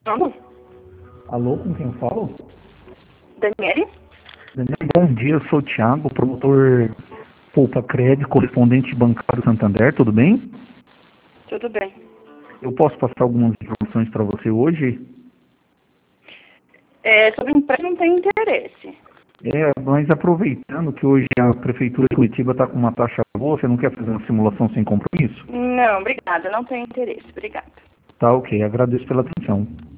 Alô? Alô, com quem eu falo? Daniele? Daniel, bom dia, eu sou o Thiago, promotor Poupa Crédito, correspondente bancário Santander, tudo bem? Tudo bem. Eu posso passar algumas informações para você hoje? Sobre o empréstimo não tem interesse. Mas aproveitando que hoje a Prefeitura de Curitiba está com uma taxa boa, você não quer fazer uma simulação sem compromisso? Não, obrigada, não tem interesse. Obrigada. Tá ok, agradeço pela atenção.